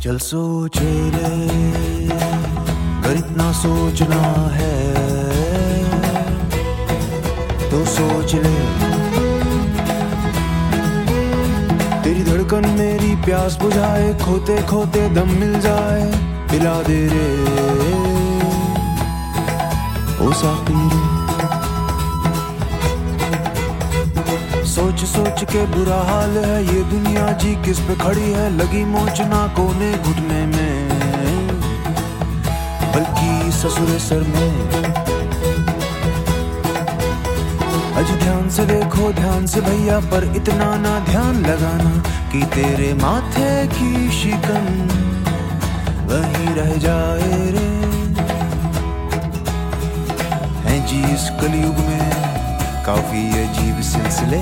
चल सोच ले, अगर इतना सोचना है तो सोच ले। तेरी धड़कन मेरी प्यास बुझाए, खोते खोते दम मिल जाए, पिला दे रे ओ साकी रे। सोच सोच के बुरा हाल है ये दुनिया जी किस पे खड़ी है, लगी मोचना कोने घुटने में बल्कि ससुरे सर में। अज ध्यान से देखो ध्यान से भैया, पर इतना ना ध्यान लगाना कि तेरे माथे की शिकन वहीं रह जाए रे। हैं जी इस कलयुग में काफी अजीब सिलसिले,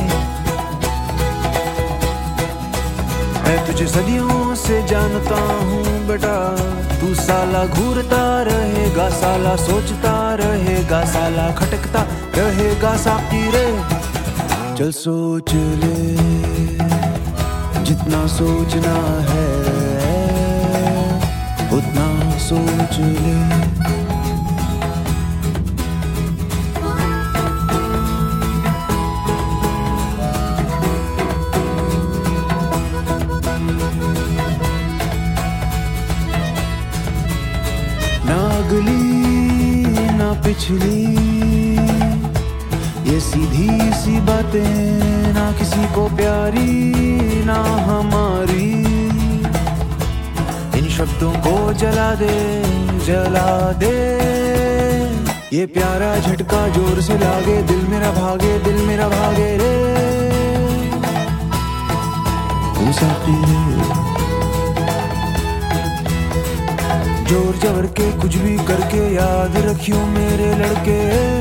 मैं तुझे सदियों से जानता हूँ बेटा, तू साला घूरता रहेगा, साला सोचता रहेगा, साला खटकता रहेगा साकी रे। चल सोच ले, जितना सोचना है उतना सोच ले। ना अगली ना पिछली ये सीधी सी बातें, ना किसी को प्यारी ना हमारी, इन शब्दों को जला दे जला दे। ये प्यारा झटका जोर से लागे, दिल मेरा भागे दिल मेरा भागे रे ओ साकी रे। जोर जबर के कुछ भी करके याद रखियो मेरे लड़के,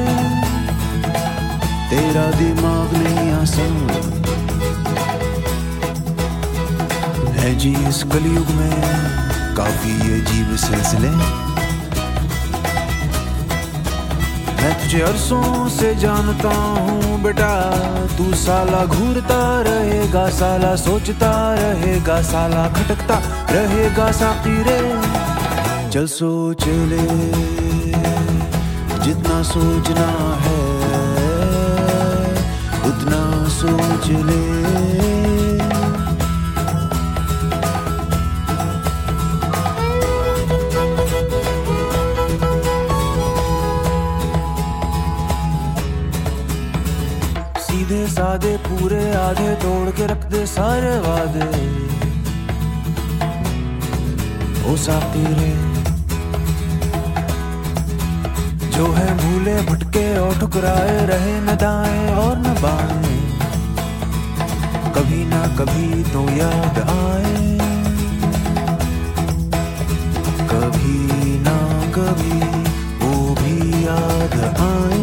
तेरा दिमाग नहीं आसान है जी इस कलयुग में काफी अजीब सिलसिले। मैं तुझे अरसों से जानता हूँ बेटा, तू साला घूरता रहेगा, साला सोचता रहेगा, साला खटकता रहेगा साकी रे। चल सोच ले, जितना सोचना है उतना सोच ले। सीधे साधे पूरे आधे तोड़ के रख दे सारे वादे ओ साकी रे। जो है भूले भटके और ठुकराए रहे न दाएं और न बाएं, कभी ना कभी तो याद आए, कभी ना कभी वो भी याद आए।